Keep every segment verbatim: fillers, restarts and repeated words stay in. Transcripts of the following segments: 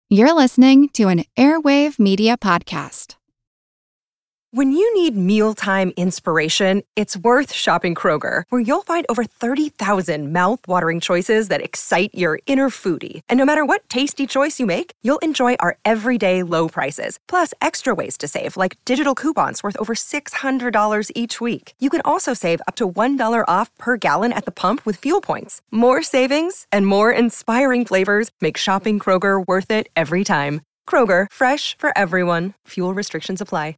You're listening to an Airwave Media Podcast. When you need mealtime inspiration, it's worth shopping Kroger, where you'll find over thirty thousand mouth-watering choices that excite your inner foodie. And no matter what tasty choice you make, you'll enjoy our everyday low prices, plus extra ways to save, like digital coupons worth over six hundred dollars each week. You can also save up to one dollar off per gallon at the pump with fuel points. More savings and more inspiring flavors make shopping Kroger worth it every time. Kroger, fresh for everyone. Fuel restrictions apply.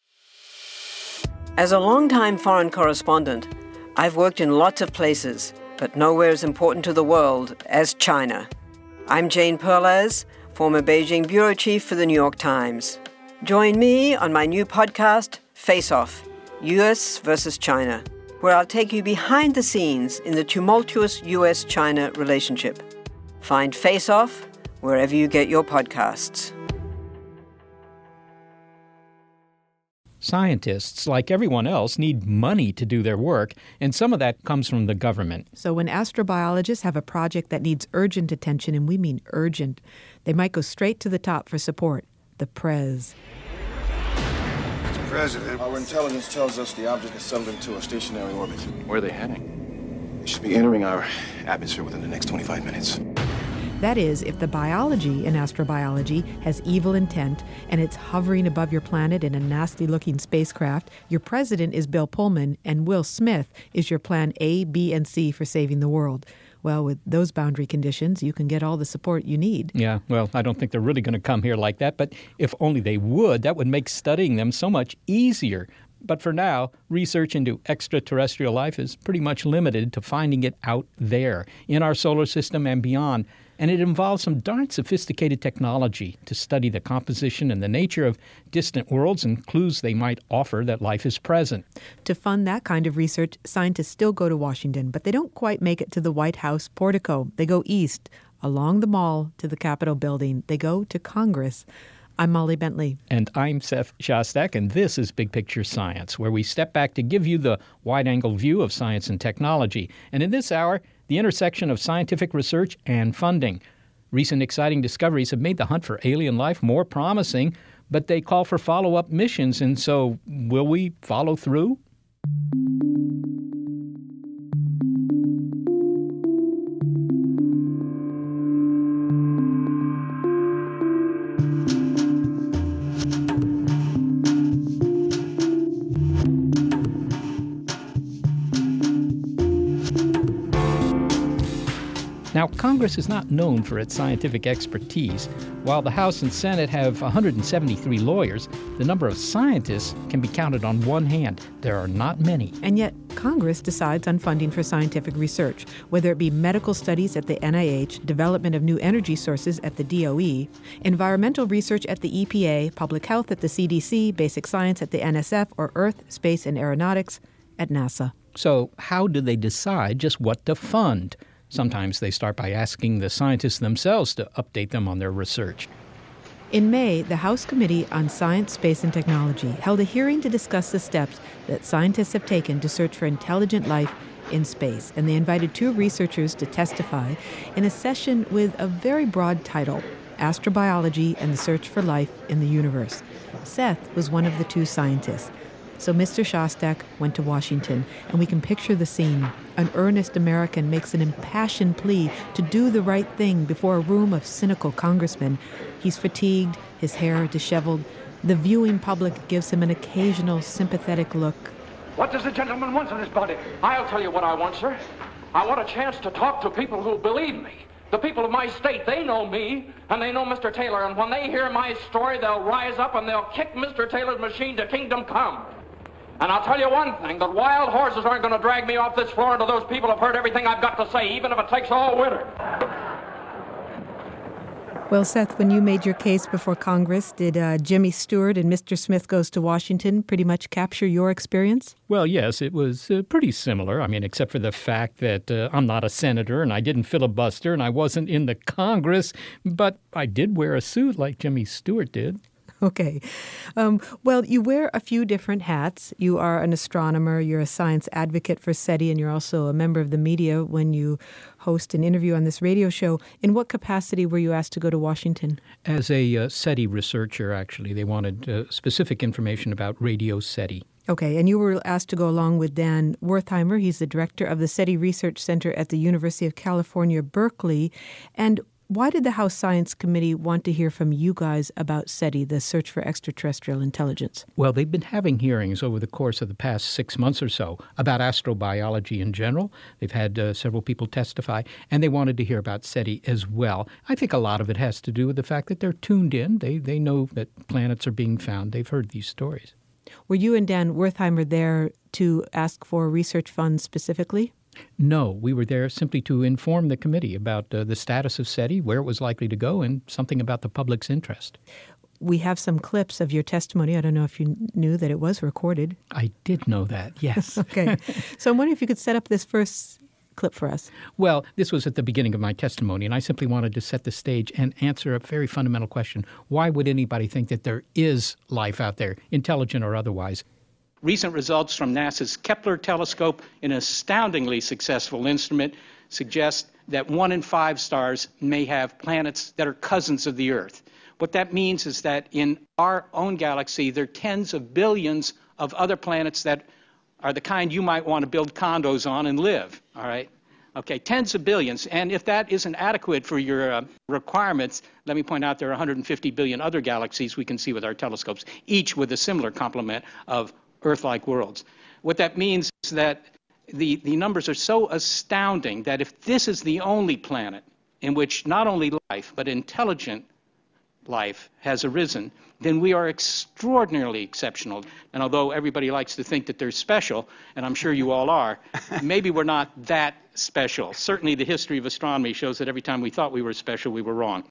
As a longtime foreign correspondent, I've worked in lots of places, but nowhere as important to the world as China. I'm Jane Perlez, former Beijing bureau chief for the New York Times. Join me on my new podcast, Face Off, U S versus China, where I'll take you behind the scenes in the tumultuous U S China relationship. Find Face Off wherever you get your podcasts. Scientists, like everyone else, need money to do their work, and some of that comes from the government. So when astrobiologists have a project that needs urgent attention, and we mean urgent, they might go straight to the top for support, the Prez. Mister President, our intelligence tells us the object has settled into a stationary orbit. Where are they heading? It should be entering our atmosphere within the next twenty-five minutes. That is, if the biology in astrobiology has evil intent and it's hovering above your planet in a nasty-looking spacecraft, your president is Bill Pullman and Will Smith is your plan A, B, and C for saving the world. Well, with those boundary conditions, you can get all the support you need. Yeah, well, I don't think they're really going to come here like that, but if only they would, that would make studying them so much easier. But for now, research into extraterrestrial life is pretty much limited to finding it out there, in our solar system and beyond. And it involves some darn sophisticated technology to study the composition and the nature of distant worlds and clues they might offer that life is present. To fund that kind of research, scientists still go to Washington, but they don't quite make it to the White House portico. They go east, along the mall, to the Capitol building. They go to Congress. I'm Molly Bentley. And I'm Seth Shostak, and this is Big Picture Science, where we step back to give you the wide-angle view of science and technology. And in this hour, the intersection of scientific research and funding. Recent exciting discoveries have made the hunt for alien life more promising, but they call for follow-up missions, and so will we follow through? Now, Congress is not known for its scientific expertise. While the House and Senate have one hundred seventy-three lawyers, the number of scientists can be counted on one hand. There are not many. And yet, Congress decides on funding for scientific research, whether it be medical studies at the N I H, development of new energy sources at the D O E, environmental research at the E P A, public health at the C D C, basic science at the N S F, or Earth, Space, and Aeronautics at NASA. So how do they decide just what to fund? Sometimes they start by asking the scientists themselves to update them on their research. In May, the House Committee on Science, Space, and Technology held a hearing to discuss the steps that scientists have taken to search for intelligent life in space, and they invited two researchers to testify in a session with a very broad title, Astrobiology and the Search for Life in the Universe. Seth was one of the two scientists. So Mister Shostak went to Washington, and we can picture the scene. An earnest American makes an impassioned plea to do the right thing before a room of cynical congressmen. He's fatigued, his hair disheveled. The viewing public gives him an occasional sympathetic look. What does the gentleman want in this body? I'll tell you what I want, sir. I want a chance to talk to people who believe me. The people of my state, they know me, and they know Mister Taylor, and when they hear my story, they'll rise up and they'll kick Mister Taylor's machine to kingdom come. And I'll tell you one thing, that wild horses aren't going to drag me off this floor until those people have heard everything I've got to say, even if it takes all winter. Well, Seth, when you made your case before Congress, did uh, Jimmy Stewart and Mister Smith Goes to Washington pretty much capture your experience? Well, yes, it was uh, pretty similar. I mean, except for the fact that uh, I'm not a senator and I didn't filibuster and I wasn't in the Congress, but I did wear a suit like Jimmy Stewart did. Okay. Um, well, you wear a few different hats. You are an astronomer, you're a science advocate for SETI, and you're also a member of the media when you host an interview on this radio show. In what capacity were you asked to go to Washington? As a uh, SETI researcher, actually. They wanted uh, specific information about radio SETI. Okay, and you were asked to go along with Dan Wertheimer. He's the director of the SETI Research Center at the University of California, Berkeley. And why did the House Science Committee want to hear from you guys about SETI, the Search for Extraterrestrial Intelligence? Well, they've been having hearings over the course of the past six months or so about astrobiology in general. They've had uh, several people testify, and they wanted to hear about SETI as well. I think a lot of it has to do with the fact that they're tuned in. They, they know that planets are being found. They've heard these stories. Were you and Dan Wertheimer there to ask for research funds specifically? No, we were there simply to inform the committee about uh, the status of SETI, where it was likely to go, and something about the public's interest. We have some clips of your testimony. I don't know if you knew that it was recorded. I did know that, yes. Okay. So I'm wondering if you could set up this first clip for us. Well, this was at the beginning of my testimony, and I simply wanted to set the stage and answer a very fundamental question. Why would anybody think that there is life out there, intelligent or otherwise? Recent results from NASA's Kepler telescope, an astoundingly successful instrument, suggest that one in five stars may have planets that are cousins of the Earth. What that means is that in our own galaxy, there are tens of billions of other planets that are the kind you might want to build condos on and live, all right? Okay, tens of billions. And if that isn't adequate for your uh, requirements, let me point out there are one hundred fifty billion other galaxies we can see with our telescopes, each with a similar complement of Earth-like worlds. What that means is that the, the numbers are so astounding that if this is the only planet in which not only life, but intelligent life has arisen, then we are extraordinarily exceptional. And although everybody likes to think that they're special, and I'm sure you all are, maybe we're not that special. Certainly the history of astronomy shows that every time we thought we were special, we were wrong.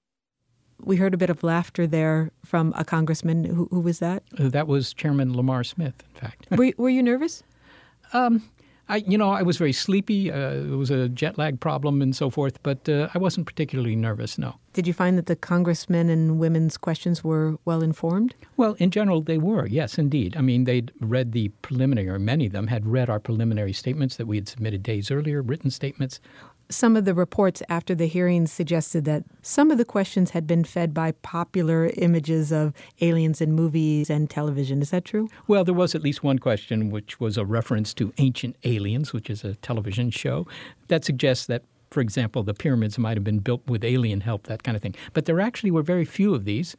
We heard a bit of laughter there from a congressman. Who, who was that? Uh, that was Chairman Lamar Smith, in fact. were, were you nervous? Um, I, you know, I was very sleepy. Uh, it was a jet lag problem and so forth, but uh, I wasn't particularly nervous, no. Did you find that the congressmen and women's questions were well informed? Well, in general, they were, yes, indeed. I mean, they'd read the preliminary, or many of them had read our preliminary statements that we had submitted days earlier, written statements. Some of the reports after the hearings suggested that some of the questions had been fed by popular images of aliens in movies and television. Is that true? Well, there was at least one question which was a reference to Ancient Aliens, which is a television show that suggests that, for example, the pyramids might have been built with alien help, that kind of thing. But there actually were very few of these.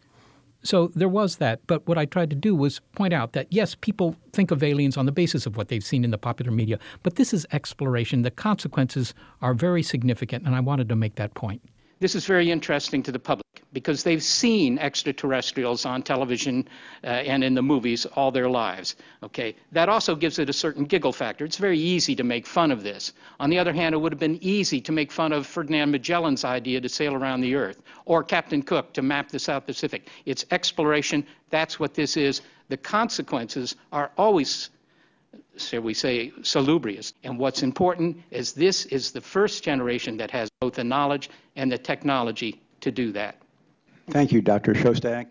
So there was that. But what I tried to do was point out that, yes, people think of aliens on the basis of what they've seen in the popular media, but this is exploration. The consequences are very significant, and I wanted to make that point. This is very interesting to the public because they've seen extraterrestrials on television uh, and in the movies all their lives. Okay, that also gives it a certain giggle factor. It's very easy to make fun of this. On the other hand, it would have been easy to make fun of Ferdinand Magellan's idea to sail around the Earth, or Captain Cook to map the South Pacific. It's exploration. That's what this is. The consequences are always, shall we say, salubrious. And what's important is this is the first generation that has both the knowledge and the technology to do that. Thank you, Doctor Shostak.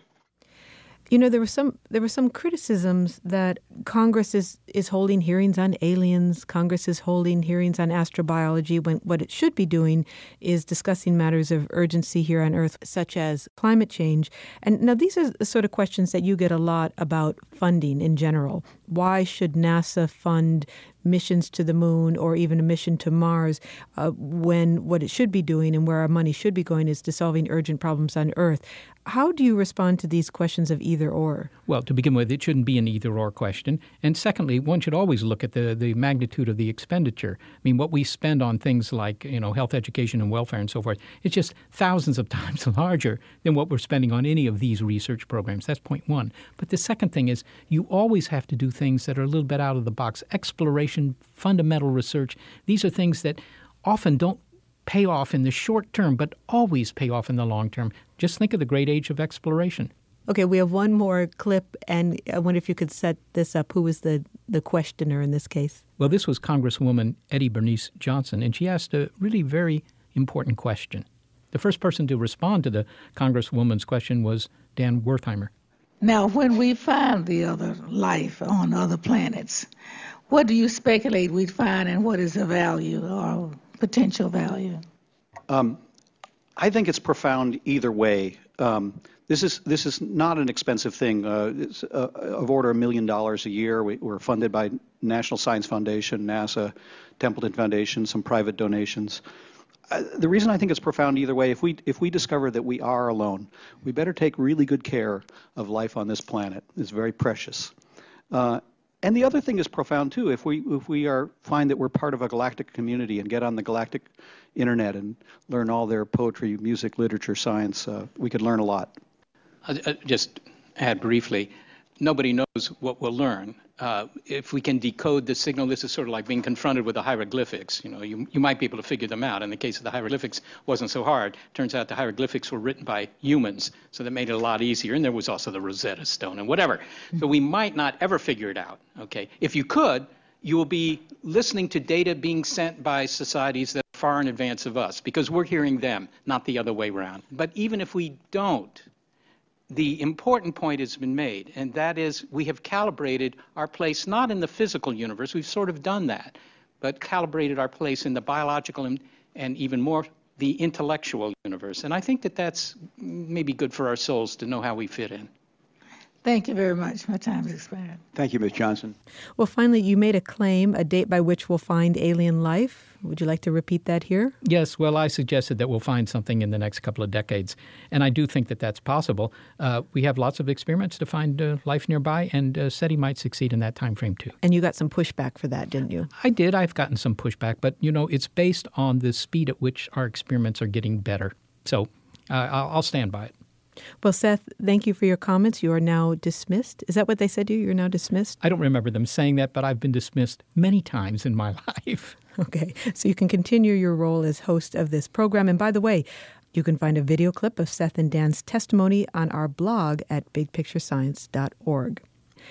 You know, there were some there were some criticisms that Congress is, is holding hearings on aliens. Congress is holding hearings on astrobiology when what it should be doing is discussing matters of urgency here on Earth, such as climate change. And now these are the sort of questions that you get a lot about funding in general. Why should NASA fund missions to the moon or even a mission to Mars uh, when what it should be doing and where our money should be going is to solving urgent problems on Earth? How do you respond to these questions of either or? Well, to begin with, it shouldn't be an either-or question. And secondly, one should always look at the, the magnitude of the expenditure. I mean, what we spend on things like, you know, health, education, and welfare and so forth, it's just thousands of times larger than what we're spending on any of these research programs. That's point one. But the second thing is you always have to do things that are a little bit out of the box. Exploration, fundamental research, these are things that often don't pay off in the short term, but always pay off in the long term. Just think of the great age of exploration. Okay, we have one more clip, and I wonder if you could set this up. Who was the, the questioner in this case? Well, this was Congresswoman Eddie Bernice Johnson, and she asked a really very important question. The first person to respond to the Congresswoman's question was Dan Wertheimer. Now, when we find the other life on other planets, what do you speculate we'd find, and what is the value or potential value? Um, I think it's profound either way. Um, this is this is not an expensive thing. Uh, it's uh, of order a million dollars a year. We, we're funded by National Science Foundation, NASA, Templeton Foundation, some private donations. Uh, the reason I think it's profound either way, if we if we discover that we are alone, we better take really good care of life on this planet. It's very precious. Uh, and the other thing is profound too. If we if we are find that we're part of a galactic community and get on the galactic internet and learn all their poetry, music, literature, science, uh, we could learn a lot. I'll just add briefly, nobody knows what we'll learn. Uh, if we can decode the signal, this is sort of like being confronted with the hieroglyphics. You know, you, you might be able to figure them out. In the case of the hieroglyphics, wasn't so hard. Turns out the hieroglyphics were written by humans, so that made it a lot easier. And there was also the Rosetta Stone and whatever. So we might not ever figure it out. Okay, if you could, you will be listening to data being sent by societies that are far in advance of us, because we're hearing them, not the other way around. But even if we don't, the important point has been made, and that is we have calibrated our place not in the physical universe, we've sort of done that, but calibrated our place in the biological and, and even more the intellectual universe. And I think that that's maybe good for our souls to know how we fit in. Thank you very much. My time has expired. Thank you, Miz Johnson. Well, finally, you made a claim, a date by which we'll find alien life. Would you like to repeat that here? Yes, well, I suggested that we'll find something in the next couple of decades, and I do think that that's possible. Uh, we have lots of experiments to find uh, life nearby, and uh, SETI might succeed in that time frame, too. And you got some pushback for that, didn't you? I did. I've gotten some pushback, but, you know, it's based on the speed at which our experiments are getting better. So uh, I'll, I'll stand by it. Well, Seth, thank you for your comments. You are now dismissed. Is that what they said to you? You're now dismissed? I don't remember them saying that, but I've been dismissed many times in my life. Okay, so you can continue your role as host of this program. And by the way, you can find a video clip of Seth and Dan's testimony on our blog at big picture science dot org.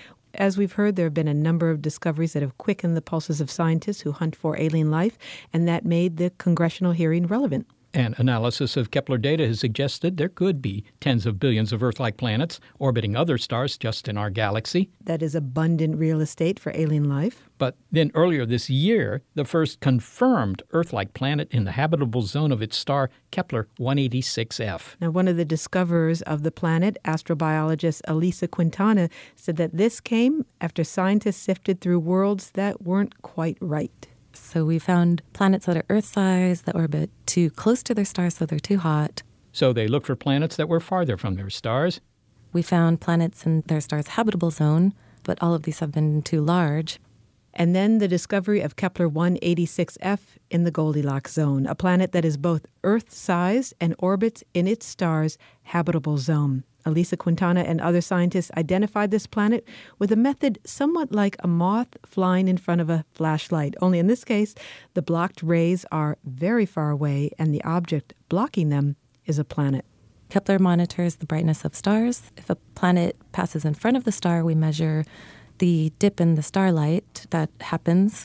As we've heard, there have been a number of discoveries that have quickened the pulses of scientists who hunt for alien life, and that made the congressional hearing relevant. And analysis of Kepler data has suggested there could be tens of billions of Earth-like planets orbiting other stars just in our galaxy. That is abundant real estate for alien life. But then earlier this year, the first confirmed Earth-like planet in the habitable zone of its star, Kepler one eighty-six f. Now, one of the discoverers of the planet, astrobiologist Elisa Quintana, said that this came after scientists sifted through worlds that weren't quite right. So we found planets that are Earth-sized, that orbit too close to their stars, so they're too hot. So they looked for planets that were farther from their stars. We found planets in their star's habitable zone, but all of these have been too large. And then the discovery of Kepler one eighty-six f in the Goldilocks zone, a planet that is both Earth-sized and orbits in its star's habitable zone. Elisa Quintana and other scientists identified this planet with a method somewhat like a moth flying in front of a flashlight. Only in this case, the blocked rays are very far away, and the object blocking them is a planet. Kepler monitors the brightness of stars. If a planet passes in front of the star, we measure the dip in the starlight that happens.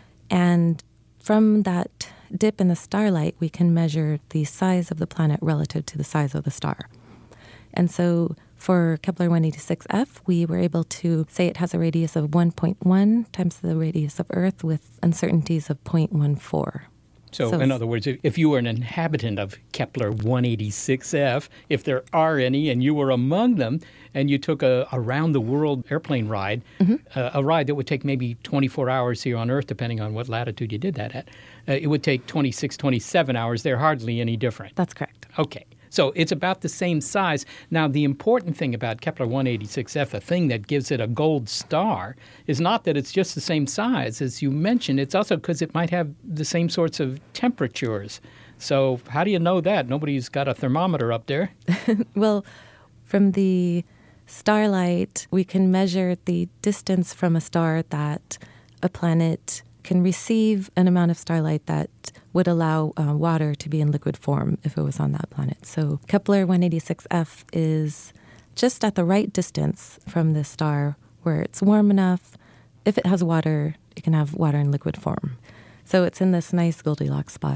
And from that dip in the starlight, we can measure the size of the planet relative to the size of the star. And so for Kepler one eighty-six f, we were able to say it has a radius of one point one times the radius of Earth with uncertainties of zero point one four. So, so in other words, if you were an inhabitant of Kepler one eighty-six f, if there are any, and you were among them, and you took a around-the-world airplane ride, mm-hmm. uh, a ride that would take maybe twenty-four hours here on Earth, depending on what latitude you did that at, uh, it would take twenty-six, twenty-seven hours. They're hardly any different. That's correct. Okay. So it's about the same size. Now, the important thing about Kepler one eighty-six f, the thing that gives it a gold star, is not that it's just the same size. As you mentioned, it's also because it might have the same sorts of temperatures. So how do you know that? Nobody's got a thermometer up there. Well, from the starlight, we can measure the distance from a star that a planet can receive an amount of starlight that would allow uh, water to be in liquid form if it was on that planet. So Kepler one eighty-six f is just at the right distance from this star where it's warm enough. If it has water, it can have water in liquid form. So it's in this nice Goldilocks spot.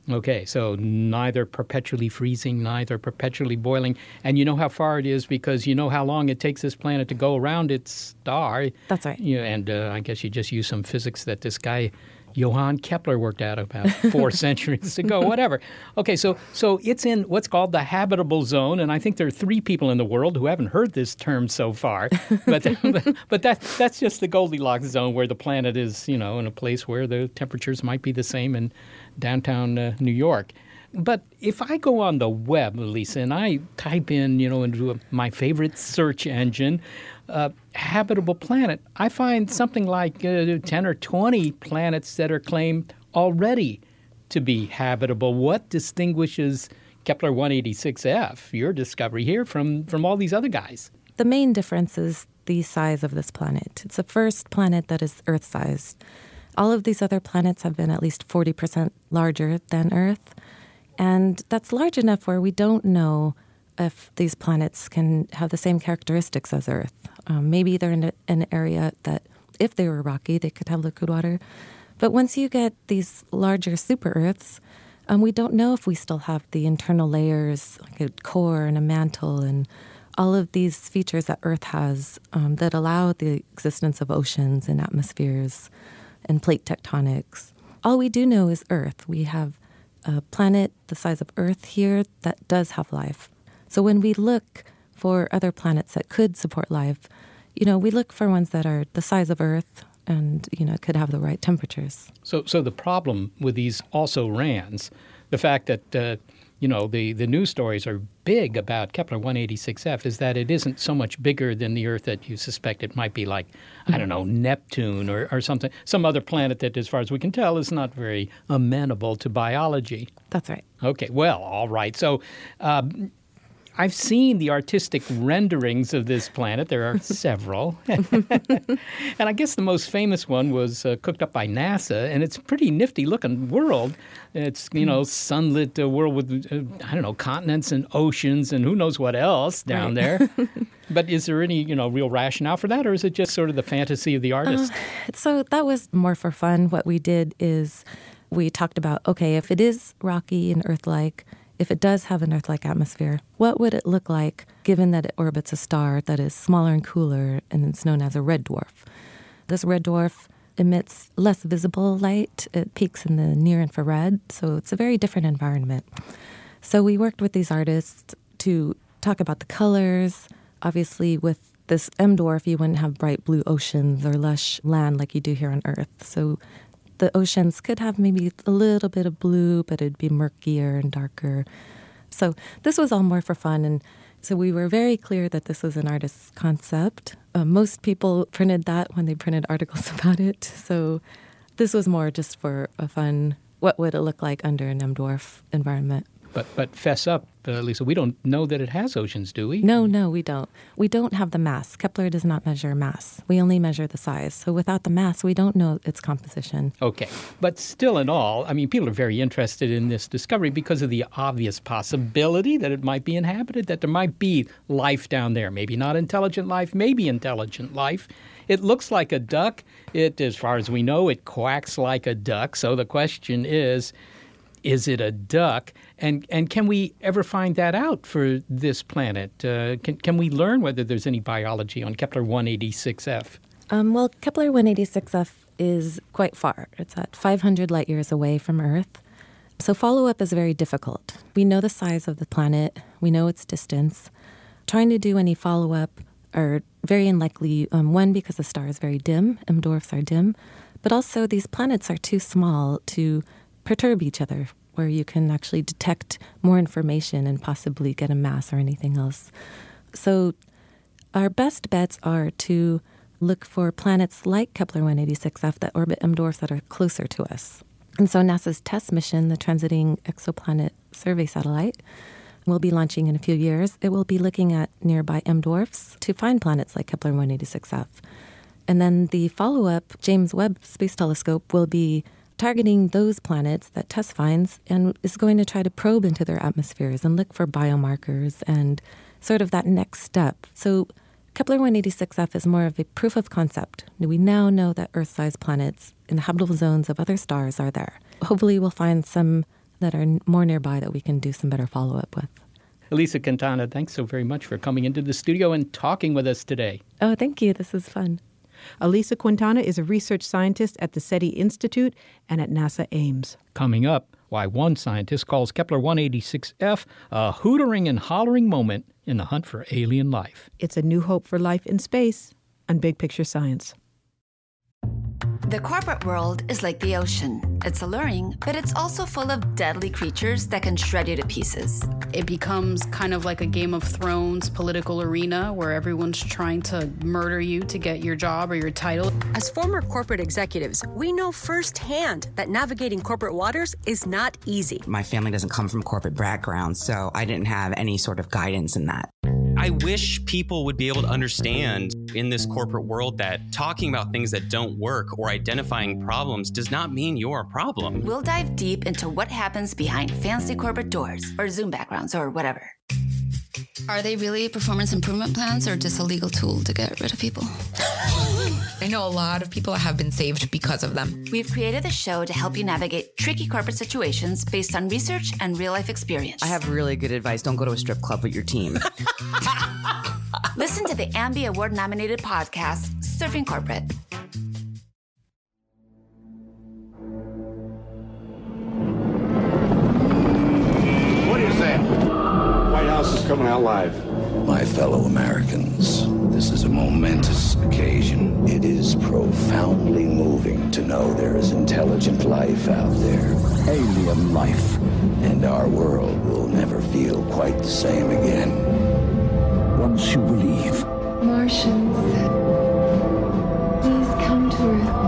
Okay, so neither perpetually freezing, neither perpetually boiling. And you know how far it is because you know how long it takes this planet to go around its star. That's right. Yeah, and uh, I guess you just use some physics that this guy Johann Kepler worked out about four centuries ago, whatever. Okay, so so it's in what's called the habitable zone, and I think there are three people in the world who haven't heard this term so far. But but, but that, that's just the Goldilocks zone where the planet is, you know, in a place where the temperatures might be the same in downtown uh, New York. But if I go on the web, Lisa, and I type in, you know, into a, my favorite search engine, uh, habitable planet, I find something like uh, ten or twenty planets that are claimed already to be habitable. What distinguishes Kepler one eighty-six f, your discovery here, from, from all these other guys? The main difference is the size of this planet. It's the first planet that is Earth-sized. All of these other planets have been at least forty percent larger than Earth. And that's large enough where we don't know if these planets can have the same characteristics as Earth. Um, maybe they're in a, an area that, if they were rocky, they could have liquid water. But once you get these larger super-Earths, um, we don't know if we still have the internal layers, like a core and a mantle, and all of these features that Earth has um, that allow the existence of oceans and atmospheres and plate tectonics. All we do know is Earth. We have a planet the size of Earth here that does have life. So when we look for other planets that could support life, you know, we look for ones that are the size of Earth and, you know, could have the right temperatures. So so the problem with these also-rans, the fact that, uh, you know, the, the news stories are big about Kepler one eighty-six f, is that it isn't so much bigger than the Earth that you suspect it might be like, I don't know, Neptune or, or something, some other planet that, as far as we can tell, is not very amenable to biology. That's right. Okay, well, all right. So uh, I've seen the artistic renderings of this planet. There are several. And I guess the most famous one was uh, cooked up by NASA, and it's a pretty nifty-looking world. It's, you know, sunlit uh, world with, uh, I don't know, continents and oceans and who knows what else down right. there. But is there any, you know, real rationale for that, or is it just sort of the fantasy of the artist? Uh, so that was more for fun. What we did is we talked about, okay, if it is rocky and Earth-like, if it does have an Earth-like atmosphere, what would it look like given that it orbits a star that is smaller and cooler, and it's known as a red dwarf? This red dwarf emits less visible light. It peaks in the near-infrared, so it's a very different environment. So we worked with these artists to talk about the colors. Obviously, with this M dwarf, you wouldn't have bright blue oceans or lush land like you do here on Earth. So the oceans could have maybe a little bit of blue, but it'd be murkier and darker. So this was all more for fun. And so we were very clear that this was an artist's concept. Uh, most people printed that when they printed articles about it. So this was more just for a fun, what would it look like under an M dwarf environment? But but fess up, uh, Lisa, we don't know that it has oceans, do we? No, no, we don't. We don't have the mass. Kepler does not measure mass. We only measure the size. So without the mass, we don't know its composition. Okay. But still in all, I mean, people are very interested in this discovery because of the obvious possibility that it might be inhabited, that there might be life down there. Maybe not intelligent life, maybe intelligent life. It looks like a duck. It, as far as we know, it quacks like a duck. So the question is, is it a duck? And and can we ever find that out for this planet? Uh, can can we learn whether there's any biology on Kepler one eighty-six f? Um, well, Kepler one eighty-six f is quite far. It's at five hundred light years away from Earth. So follow-up is very difficult. We know the size of the planet. We know its distance. Trying to do any follow-up are very unlikely, um, one, because the star is very dim. M dwarfs are dim. But also these planets are too small to perturb each other, where you can actually detect more information and possibly get a mass or anything else. So our best bets are to look for planets like Kepler one eighty-six f that orbit M dwarfs that are closer to us. And so NASA's TESS mission, the Transiting Exoplanet Survey Satellite, will be launching in a few years. It will be looking at nearby M dwarfs to find planets like Kepler one eighty-six f. And then the follow-up James Webb Space Telescope will be targeting those planets that TESS finds and is going to try to probe into their atmospheres and look for biomarkers and sort of that next step. So Kepler one eighty-six f is more of a proof of concept. We now know that Earth-sized planets in the habitable zones of other stars are there. Hopefully we'll find some that are more nearby that we can do some better follow-up with. Elisa Quintana, thanks so very much for coming into the studio and talking with us today. Oh, thank you. This is fun. Elisa Quintana is a research scientist at the SETI Institute and at NASA Ames. Coming up, why one scientist calls Kepler one eighty-six F a hootering and hollering moment in the hunt for alien life. It's a new hope for life in space on Big Picture Science. The corporate world is like the ocean. It's alluring, but it's also full of deadly creatures that can shred you to pieces. It becomes kind of like a Game of Thrones political arena where everyone's trying to murder you to get your job or your title. As former corporate executives, we know firsthand that navigating corporate waters is not easy. My family doesn't come from corporate background, so I didn't have any sort of guidance in that. I wish people would be able to understand in this corporate world that talking about things that don't work or identifying problems does not mean you're a problem. We'll dive deep into what happens behind fancy corporate doors or Zoom backgrounds or whatever. Are they really performance improvement plans or just a legal tool to get rid of people? I know a lot of people have been saved because of them. We've created a show to help you navigate tricky corporate situations based on research and real-life experience. I have really good advice. Don't go to a strip club with your team. Listen to the Ambie Award-nominated podcast, Surfing Corporate. What is that? White House is coming out live. My fellow Americans, this is a momentous occasion. It is profoundly moving to know there is intelligent life out there, alien life, and our world will never feel quite the same again. Once you believe. Martians, please come to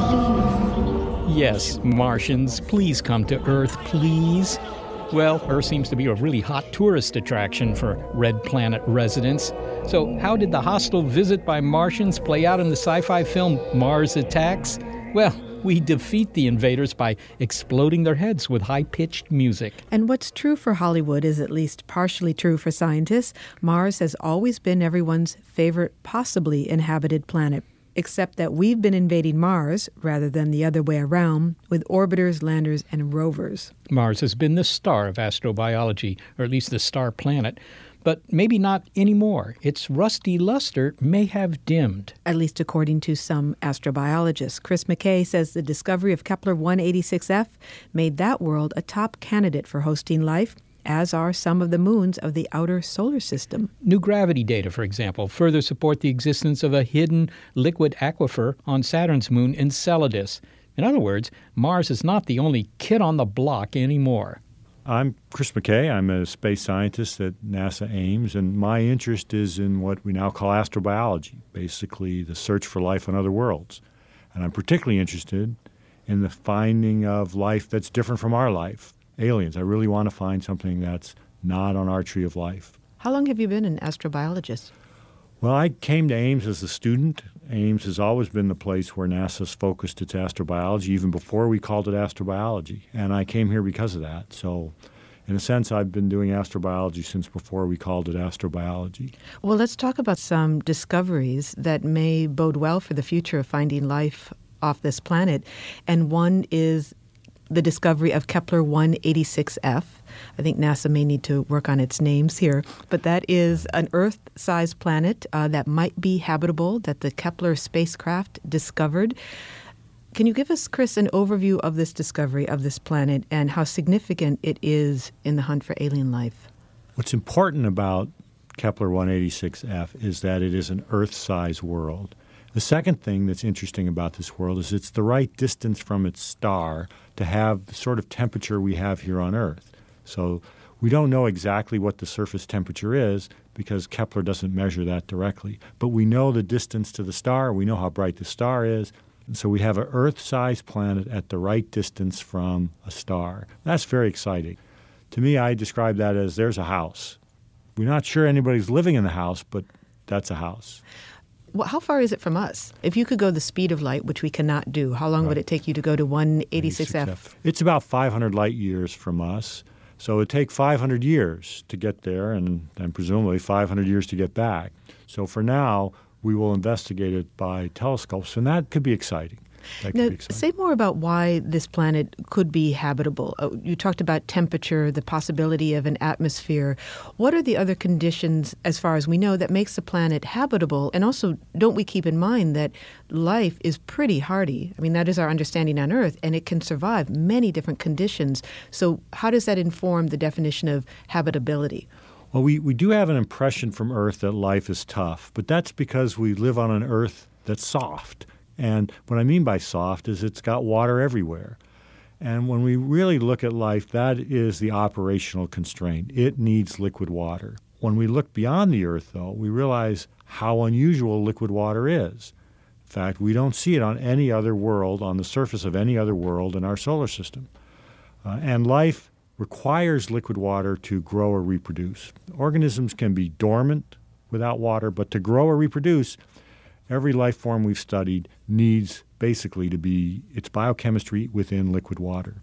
Earth, please. Yes, Martians, please come to Earth, please. Well, Earth seems to be a really hot tourist attraction for Red Planet residents. So how did the hostile visit by Martians play out in the sci-fi film Mars Attacks? Well, we defeat the invaders by exploding their heads with high-pitched music. And what's true for Hollywood is at least partially true for scientists. Mars has always been everyone's favorite possibly inhabited planet, except that we've been invading Mars, rather than the other way around, with orbiters, landers, and rovers. Mars has been the star of astrobiology, or at least the star planet, but maybe not anymore. Its rusty luster may have dimmed. At least according to some astrobiologists. Chris McKay says the discovery of Kepler one eighty-six F made that world a top candidate for hosting life, as are some of the moons of the outer solar system. New gravity data, for example, further support the existence of a hidden liquid aquifer on Saturn's moon Enceladus. In other words, Mars is not the only kid on the block anymore. I'm Chris McKay. I'm a space scientist at NASA Ames, and my interest is in what we now call astrobiology, basically the search for life on other worlds. And I'm particularly interested in the finding of life that's different from our life. Aliens. I really want to find something that's not on our tree of life. How long have you been an astrobiologist? Well, I came to Ames as a student. Ames has always been the place where NASA's focused its astrobiology, even before we called it astrobiology. And I came here because of that. So, in a sense, I've been doing astrobiology since before we called it astrobiology. Well, let's talk about some discoveries that may bode well for the future of finding life off this planet. And one is the discovery of Kepler one eighty-six F. I think NASA may need to work on its names here, but that is an Earth-sized planet uh, that might be habitable, that the Kepler spacecraft discovered. Can you give us, Chris, an overview of this discovery of this planet and how significant it is in the hunt for alien life? What's important about Kepler one eighty-six F is that it is an Earth-sized world. The second thing that's interesting about this world is it's the right distance from its star to have the sort of temperature we have here on Earth. So we don't know exactly what the surface temperature is because Kepler doesn't measure that directly. But we know the distance to the star. We know how bright the star is. And so we have an Earth-sized planet at the right distance from a star. That's very exciting. To me, I describe that as there's a house. We're not sure anybody's living in the house, but that's a house. Well, how far is it from us? If you could go the speed of light, which we cannot do, how long right. would it take you to go to one eighty-six F? It's about five hundred light years from us. So it would take five hundred years to get there and, and presumably five hundred years to get back. So for now, we will investigate it by telescopes, and that could be exciting. that could Now, be exciting. say more about why this planet could be habitable. Uh, you talked about temperature, the possibility of an atmosphere. What are the other conditions, as far as we know, that makes the planet habitable? And also, don't we keep in mind that life is pretty hardy? I mean, that is our understanding on Earth, and it can survive many different conditions. So how does that inform the definition of habitability? Well, we, we do have an impression from Earth that life is tough, but that's because we live on an Earth that's soft. And what I mean by soft is it's got water everywhere. And when we really look at life, that is the operational constraint. It needs liquid water. When we look beyond the Earth, though, we realize how unusual liquid water is. In fact, we don't see it on any other world, on the surface of any other world in our solar system. Uh, and life requires liquid water to grow or reproduce. Organisms can be dormant without water, but to grow or reproduce, every life form we've studied needs basically to be its biochemistry within liquid water.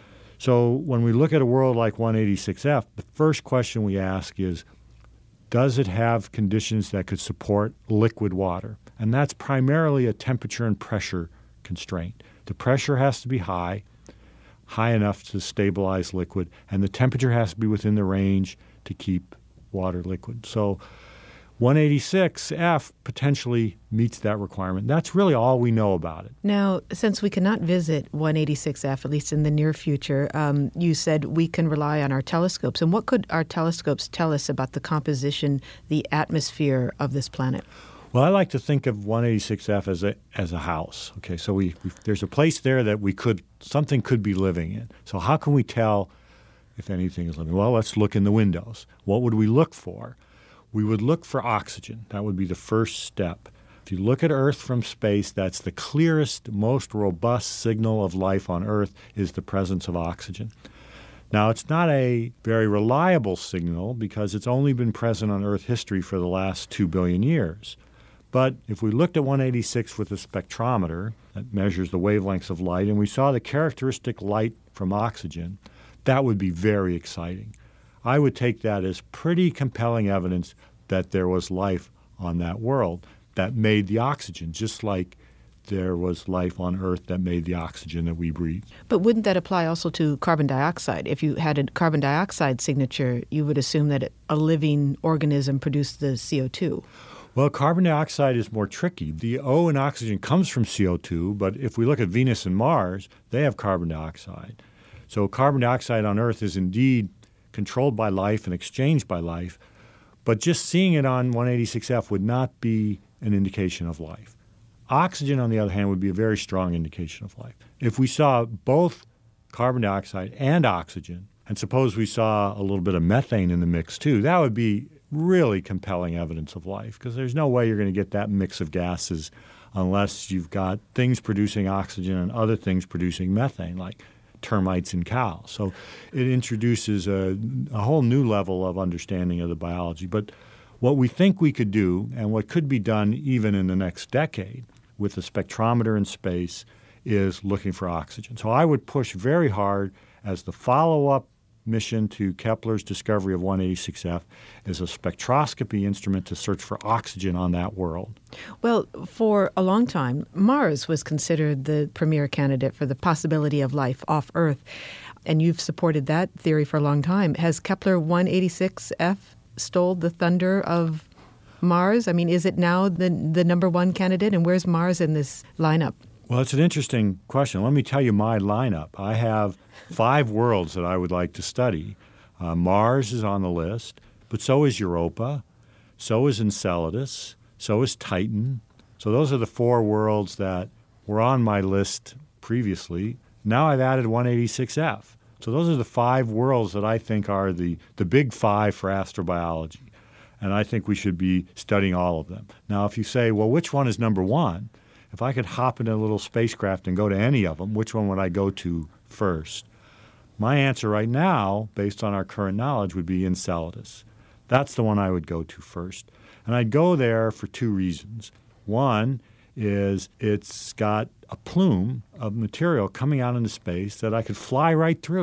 So when we look at a world like one eighty-six F, the first question we ask is, does it have conditions that could support liquid water? And that's primarily a temperature and pressure constraint. The pressure has to be high, high enough to stabilize liquid, and the temperature has to be within the range to keep water liquid. So one eighty-six F potentially meets that requirement. That's really all we know about it. Now, since we cannot visit one eighty-six F, at least in the near future, um, you said we can rely on our telescopes. And what could our telescopes tell us about the composition, the atmosphere of this planet? Well, I like to think of one eighty-six F as a as a house. Okay, so we, we there's a place there that we could something could be living in. So how can we tell if anything is living? Well, let's look in the windows. What would we look for? We would look for oxygen. That would be the first step. If you look at Earth from space, that's the clearest, most robust signal of life on Earth is the presence of oxygen. Now, it's not a very reliable signal because it's only been present on Earth history for the last two billion years. But if we looked at one eighty-six with a spectrometer that measures the wavelengths of light and we saw the characteristic light from oxygen, that would be very exciting. I would take that as pretty compelling evidence that there was life on that world that made the oxygen, just like there was life on Earth that made the oxygen that we breathe. But wouldn't that apply also to carbon dioxide? If you had a carbon dioxide signature, you would assume that a living organism produced the C O two. Well, carbon dioxide is more tricky. The O in oxygen comes from C O two, but if we look at Venus and Mars, they have carbon dioxide. So carbon dioxide on Earth is indeed controlled by life and exchanged by life, but just seeing it on one eighty-six F would not be an indication of life. Oxygen, on the other hand, would be a very strong indication of life. If we saw both carbon dioxide and oxygen, and suppose we saw a little bit of methane in the mix too, that would be really compelling evidence of life because there's no way you're going to get that mix of gases unless you've got things producing oxygen and other things producing methane, like termites in cows. So it introduces a, a whole new level of understanding of the biology. But what we think we could do, and what could be done even in the next decade with a spectrometer in space, is looking for oxygen. So I would push very hard as the follow-up mission to Kepler's discovery of one eighty-six F is a spectroscopy instrument to search for oxygen on that world. Well, for a long time, Mars was considered the premier candidate for the possibility of life off Earth, and you've supported that theory for a long time. Has Kepler one eighty-six F stole the thunder of Mars? I mean, is it now the the number one candidate, and where's Mars in this lineup? Well, it's an interesting question. Let me tell you my lineup. I have five worlds that I would like to study. Uh, Mars is on the list, but so is Europa, so is Enceladus, so is Titan. So those are the four worlds that were on my list previously. Now I've added one eighty-six F. So those are the five worlds that I think are the, the big five for astrobiology. And I think we should be studying all of them. Now, if you say, well, which one is number one? If I could hop in a little spacecraft and go to any of them, which one would I go to first? My answer right now, based on our current knowledge, would be Enceladus. That's the one I would go to first. And I'd go there for two reasons. One is it's got a plume of material coming out into space that I could fly right through.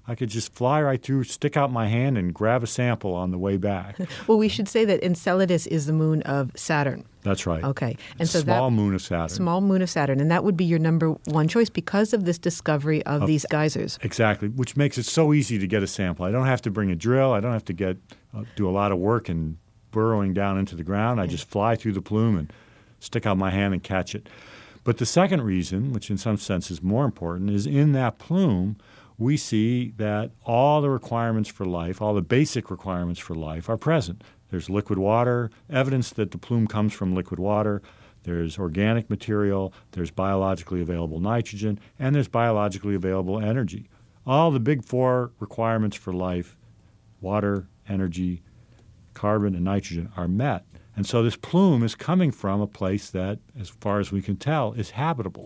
I could just fly right through, stick out my hand, and grab a sample on the way back. Well, we should say that Enceladus is the moon of Saturn. That's right. Okay. And so small that, moon of Saturn. Small moon of Saturn. And that would be your number one choice because of this discovery of, of these geysers. Exactly, which makes it so easy to get a sample. I don't have to bring a drill. I don't have to get uh, do a lot of work in burrowing down into the ground. I just fly through the plume and stick out my hand and catch it. But the second reason, which in some sense is more important, is in that plume we see that all the requirements for life, all the basic requirements for life are present. There's liquid water, evidence that the plume comes from liquid water. There's organic material. There's biologically available nitrogen. And there's biologically available energy. All the big four requirements for life, water, energy, carbon, and nitrogen, are met. And so this plume is coming from a place that, as far as we can tell, is habitable.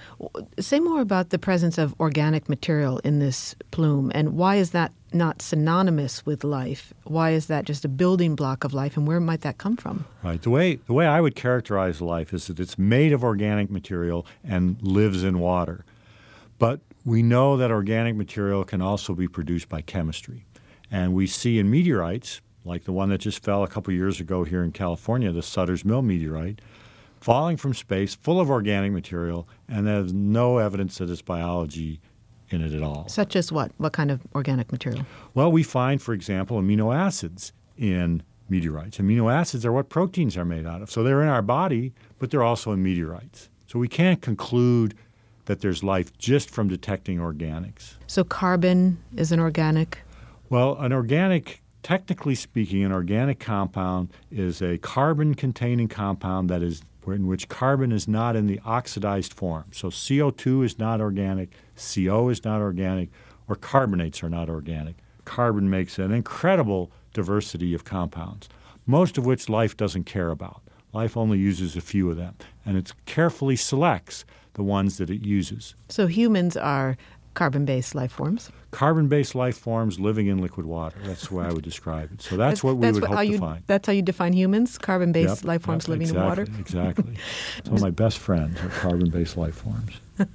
Say more about the presence of organic material in this plume, and why is that not synonymous with life? Why is that just a building block of life, and where might that come from? Right. The way the way I would characterize life is that it's made of organic material and lives in water. But we know that organic material can also be produced by chemistry. And we see in meteorites, like the one that just fell a couple years ago here in California, the Sutter's Mill meteorite, falling from space, full of organic material, and there's no evidence that it's biology in it at all. Such as what? What kind of organic material? Well, we find, for example, amino acids in meteorites. Amino acids are what proteins are made out of. So they're in our body, but they're also in meteorites. So we can't conclude that there's life just from detecting organics. So carbon is an organic? Well, an organic, technically speaking, an organic compound is a carbon-containing compound that is in which carbon is not in the oxidized form. So C O two is not organic, C O is not organic, or carbonates are not organic. Carbon makes an incredible diversity of compounds, most of which life doesn't care about. Life only uses a few of them, and it carefully selects the ones that it uses. So humans are carbon-based life forms? Carbon-based life forms living in liquid water. That's the way I would describe it. So that's, that's what we that's would what, hope you, to find. That's how you define humans, carbon-based yep, life forms yep, living exactly, in water? Exactly. Some of my best friends are carbon-based life forms.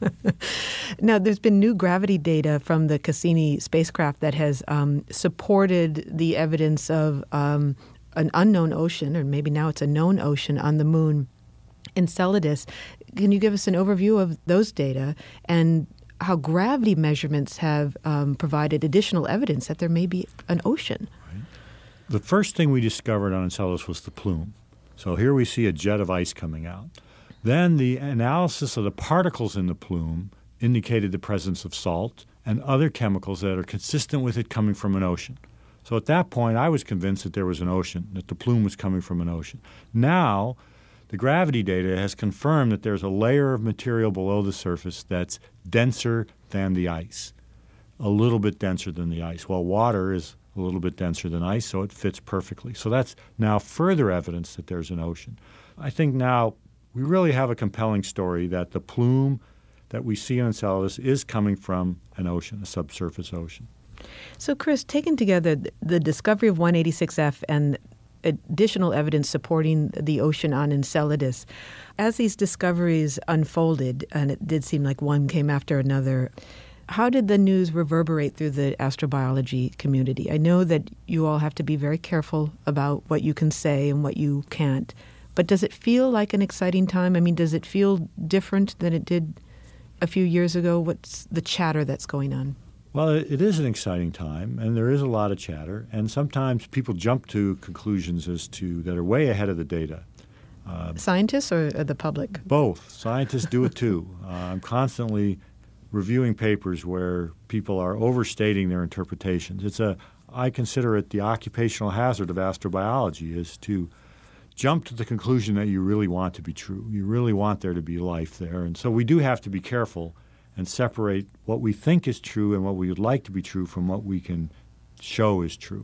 Now, there's been new gravity data from the Cassini spacecraft that has um, supported the evidence of um, an unknown ocean, or maybe now it's a known ocean, on the moon, Enceladus. Can you give us an overview of those data and how gravity measurements have um, provided additional evidence that there may be an ocean? Right. The first thing we discovered on Enceladus was the plume. So here we see a jet of ice coming out. Then the analysis of the particles in the plume indicated the presence of salt and other chemicals that are consistent with it coming from an ocean. So at that point, I was convinced that there was an ocean, that the plume was coming from an ocean. Now, the gravity data has confirmed that there's a layer of material below the surface that's denser than the ice, a little bit denser than the ice. Well, water is a little bit denser than ice, so it fits perfectly. So that's now further evidence that there's an ocean. I think now we really have a compelling story that the plume that we see on Enceladus is coming from an ocean, a subsurface ocean. So, Chris, taken together, the discovery of one eighty-six F and additional evidence supporting the ocean on Enceladus, as these discoveries unfolded, and it did seem like one came after another, how did the news reverberate through the astrobiology community? I know that you all have to be very careful about what you can say and what you can't, but does it feel like an exciting time? I mean, does it feel different than it did a few years ago? What's the chatter that's going on? Well, it is an exciting time, and there is a lot of chatter, and sometimes people jump to conclusions as to that are way ahead of the data. Uh, Scientists or, or the public? Both. Scientists do it too. Uh, I'm constantly reviewing papers where people are overstating their interpretations. It's a, I consider it the occupational hazard of astrobiology, is to jump to the conclusion that you really want to be true. You really want there to be life there, and so we do have to be careful and separate what we think is true and what we would like to be true from what we can show is true.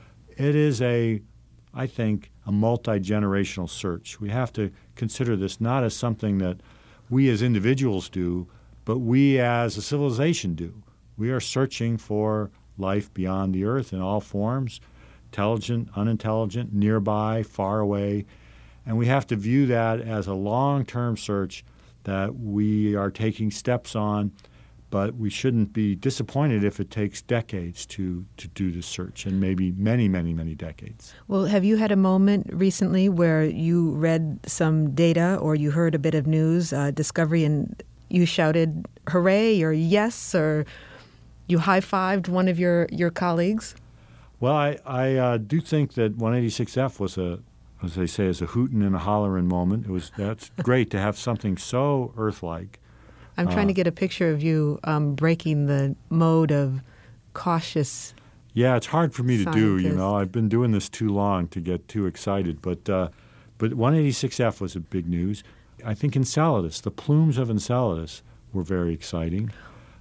It is a, I think, a multi-generational search. We have to consider this not as something that we as individuals do, but we as a civilization do. We are searching for life beyond the Earth in all forms, intelligent, unintelligent, nearby, far away, and we have to view that as a long-term search that we are taking steps on, but we shouldn't be disappointed if it takes decades to, to do the search, and maybe many, many, many decades. Well, have you had a moment recently where you read some data or you heard a bit of news, uh, discovery, and you shouted hooray or yes, or you high-fived one of your, your colleagues? Well, I, I uh, do think that one eighty-six F was a, as they say, is a hootin' and a hollerin' moment. It was that's great to have something so Earth-like. I'm trying uh, to get a picture of you um, breaking the mode of cautious. Yeah, it's hard for me to scientist. do. You know, I've been doing this too long to get too excited. But uh, but one eighty-six F was a big news. I think Enceladus, the plumes of Enceladus, were very exciting.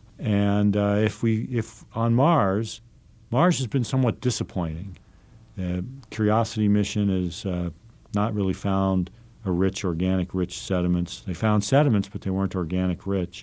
And uh, if we if on Mars, Mars has been somewhat disappointing. The Curiosity mission has uh, not really found a rich, organic, rich sediments. They found sediments, but they weren't organic rich.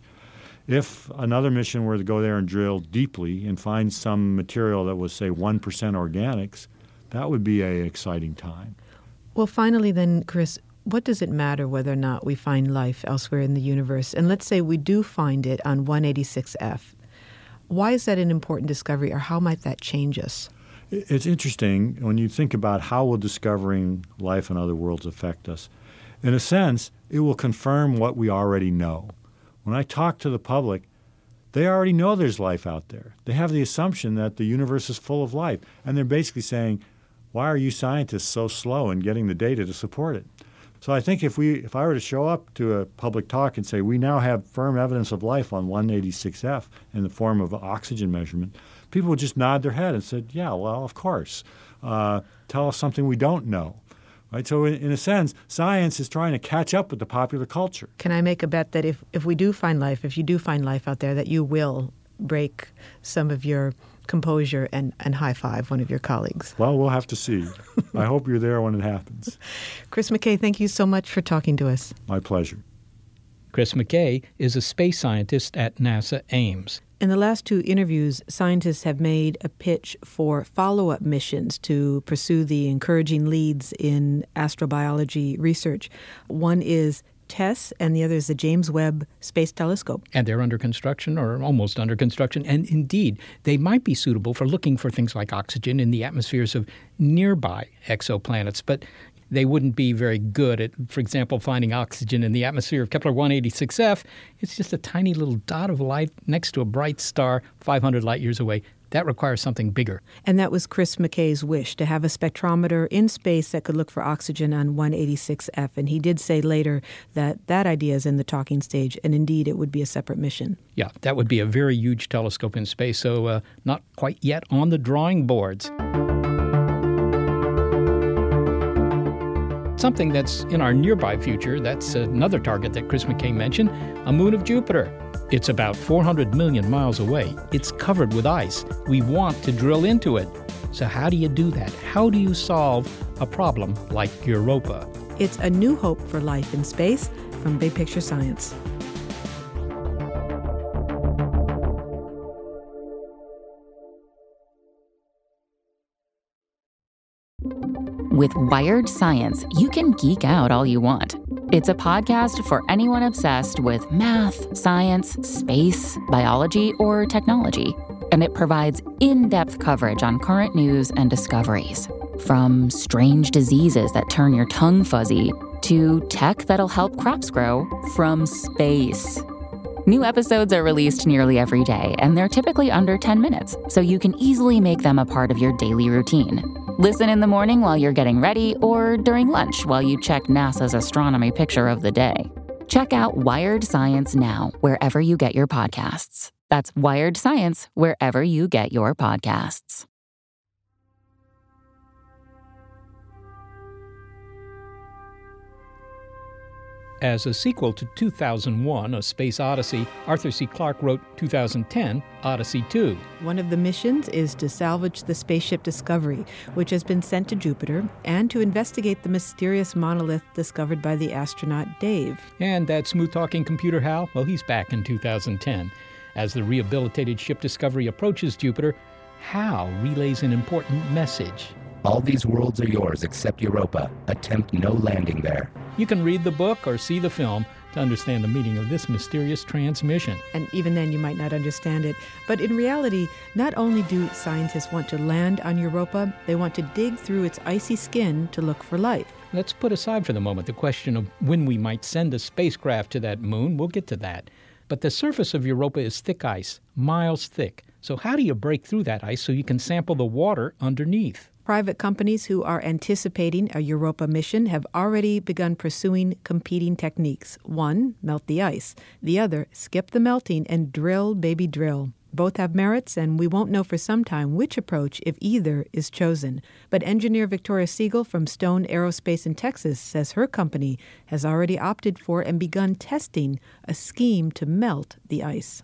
If another mission were to go there and drill deeply and find some material that was, say, one percent organics, that would be an exciting time. Well, finally then, Chris, what does it matter whether or not we find life elsewhere in the universe? And let's say we do find it on one eighty-six F. Why is that an important discovery, or how might that change us? It's interesting when you think about how will discovering life on other worlds affect us. In a sense, it will confirm what we already know. When I talk to the public, they already know there's life out there. They have the assumption that the universe is full of life. And they're basically saying, why are you scientists so slow in getting the data to support it? So I think if we, if I were to show up to a public talk and say, we now have firm evidence of life on one eighty-six F in the form of oxygen measurement, people would just nod their head and say, yeah, well, of course. Uh, tell us something we don't know. Right? So in, in a sense, science is trying to catch up with the popular culture. Can I make a bet that if, if we do find life, if you do find life out there, that you will break some of your composure and, and high-five one of your colleagues? Well, we'll have to see. I hope you're there when it happens. Chris McKay, thank you so much for talking to us. My pleasure. Chris McKay is a space scientist at NASA Ames. In the last two interviews, scientists have made a pitch for follow-up missions to pursue the encouraging leads in astrobiology research. One is TESS, and the other is the James Webb Space Telescope. And they're under construction, or almost under construction. And indeed, they might be suitable for looking for things like oxygen in the atmospheres of nearby exoplanets. But they wouldn't be very good at, for example, finding oxygen in the atmosphere of Kepler one eighty-six F. It's just a tiny little dot of light next to a bright star five hundred light years away. That requires something bigger. And that was Chris McKay's wish, to have a spectrometer in space that could look for oxygen on one eighty-six F. And he did say later that that idea is in the talking stage, and indeed it would be a separate mission. Yeah, that would be a very huge telescope in space, so uh, not quite yet on the drawing boards. Something that's in our nearby future, that's another target that Chris McKay mentioned, a moon of Jupiter. It's about four hundred million miles away. It's covered with ice. We want to drill into it. So how do you do that? How do you solve a problem like Europa? It's a new hope for life in space from Big Picture Science. With Wired Science, you can geek out all you want. It's a podcast for anyone obsessed with math, science, space, biology, or technology. And it provides in-depth coverage on current news and discoveries. From strange diseases that turn your tongue fuzzy to tech that'll help crops grow from space. New episodes are released nearly every day, and they're typically under ten minutes, so you can easily make them a part of your daily routine. Listen in the morning while you're getting ready, or during lunch while you check NASA's astronomy picture of the day. Check out Wired Science now, wherever you get your podcasts. That's Wired Science, wherever you get your podcasts. As a sequel to two thousand one, A Space Odyssey, Arthur C. Clarke wrote two thousand ten, Odyssey two. One of the missions is to salvage the spaceship Discovery, which has been sent to Jupiter, and to investigate the mysterious monolith discovered by the astronaut Dave. And that smooth-talking computer Hal, well, he's back in two thousand ten. As the rehabilitated ship Discovery approaches Jupiter, Hal relays an important message. All these worlds are yours except Europa. Attempt no landing there. You can read the book or see the film, to understand the meaning of this mysterious transmission. And even then, you might not understand it. But in reality, not only do scientists want to land on Europa, they want to dig through its icy skin to look for life. Let's put aside for the moment the question of when we might send a spacecraft to that moon. We'll get to that. But the surface of Europa is thick ice, miles thick. So how do you break through that ice so you can sample the water underneath? Private companies who are anticipating a Europa mission have already begun pursuing competing techniques. One, melt the ice. The other, skip the melting and drill, baby, drill. Both have merits, and we won't know for some time which approach, if either, is chosen. But engineer Victoria Siegel from Stone Aerospace in Texas says her company has already opted for and begun testing a scheme to melt the ice.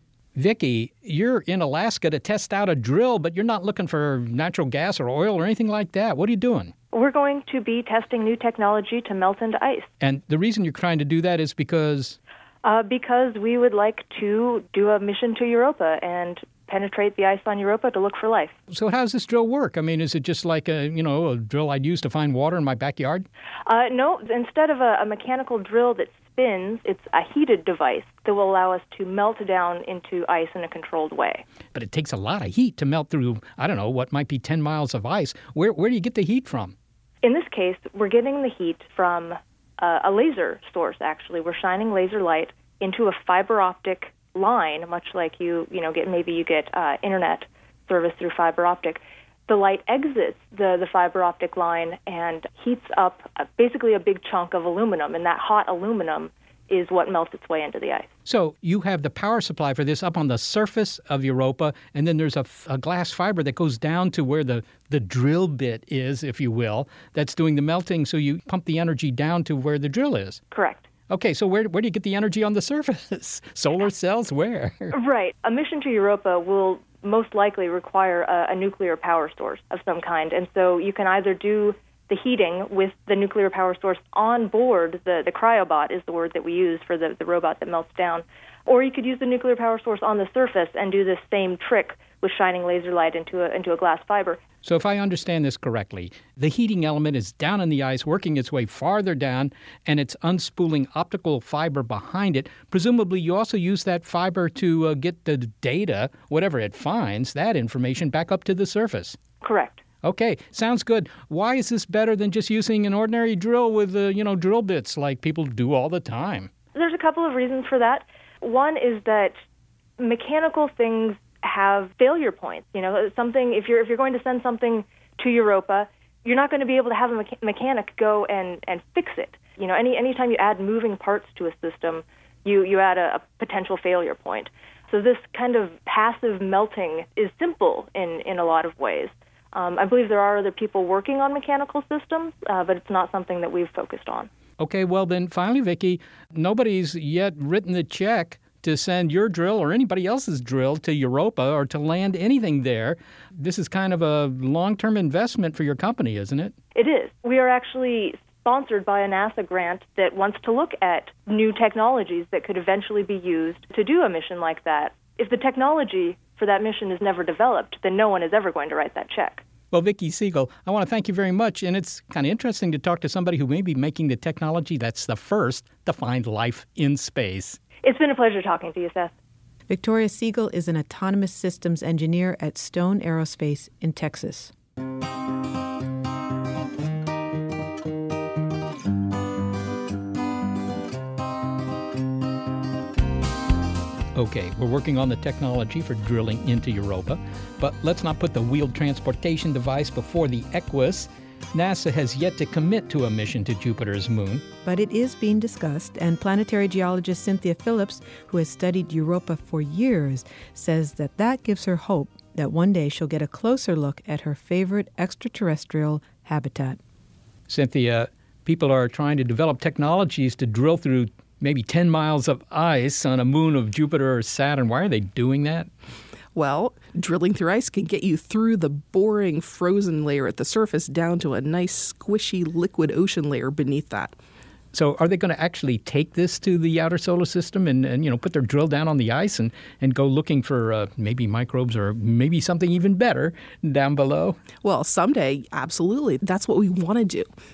Vicki, you're in Alaska to test out a drill, but you're not looking for natural gas or oil or anything like that. What are you doing? We're going to be testing new technology to melt into ice. And the reason you're trying to do that is because? Uh, because we would like to do a mission to Europa and penetrate the ice on Europa to look for life. So how does this drill work? I mean, is it just like a, you know, a drill I'd use to find water in my backyard? Uh, no, instead of a, a mechanical drill that spins, it's a heated device that will allow us to melt down into ice in a controlled way. But it takes a lot of heat to melt through, I don't know, what might be ten miles of ice. Where where do you get the heat from? In this case, we're getting the heat from uh, a laser source, actually. We're shining laser light into a fiber optic line, much like you, you know, get maybe you get uh, internet service through fiber optic. The light exits the, the fiber optic line and heats up a, basically a big chunk of aluminum, and that hot aluminum is what melts its way into the ice. So you have the power supply for this up on the surface of Europa, and then there's a, a glass fiber that goes down to where the, the drill bit is, if you will, that's doing the melting, so you pump the energy down to where the drill is. Correct. Okay, so where where do you get the energy on the surface? Solar cells, where? Right. A mission to Europa will most likely require a, a nuclear power source of some kind, and so you can either do the heating with the nuclear power source on board, the, the cryobot is the word that we use for the, the robot that melts down, or you could use the nuclear power source on the surface and do this same trick with shining laser light into a, into a glass fiber. So if I understand this correctly, the heating element is down in the ice, working its way farther down, and it's unspooling optical fiber behind it. Presumably you also use that fiber to uh, get the data, whatever it finds, that information back up to the surface. Correct. Okay, sounds good. Why is this better than just using an ordinary drill with, uh, you know, drill bits like people do all the time? There's a couple of reasons for that. One is that mechanical things have failure points. You know, something, if you're if you're going to send something to Europa, you're not going to be able to have a mecha- mechanic go and, and fix it. You know, any anytime you add moving parts to a system, you, you add a, a potential failure point. So this kind of passive melting is simple in, in a lot of ways. Um, I believe there are other people working on mechanical systems, uh, but it's not something that we've focused on. Okay, well then finally, Vicki, nobody's yet written the check to send your drill or anybody else's drill to Europa or to land anything there. This is kind of a long-term investment for your company, isn't it? It is. We are actually sponsored by a NASA grant that wants to look at new technologies that could eventually be used to do a mission like that. If the technology for that mission is never developed, then no one is ever going to write that check. Well, Vicki Siegel, I want to thank you very much, and it's kind of interesting to talk to somebody who may be making the technology that's the first to find life in space. It's been a pleasure talking to you, Seth. Victoria Siegel is an autonomous systems engineer at Stone Aerospace in Texas. Okay, we're working on the technology for drilling into Europa, but let's not put the wheeled transportation device before the Equus. NASA has yet to commit to a mission to Jupiter's moon. But it is being discussed, and planetary geologist Cynthia Phillips, who has studied Europa for years, says that that gives her hope that one day she'll get a closer look at her favorite extraterrestrial habitat. Cynthia, people are trying to develop technologies to drill through maybe ten miles of ice on a moon of Jupiter or Saturn. Why are they doing that? Well, drilling through ice can get you through the boring frozen layer at the surface down to a nice squishy liquid ocean layer beneath that. So are they going to actually take this to the outer solar system and, and you know, put their drill down on the ice and, and go looking for uh, maybe microbes or maybe something even better down below? Well, someday, absolutely. That's what we want to do.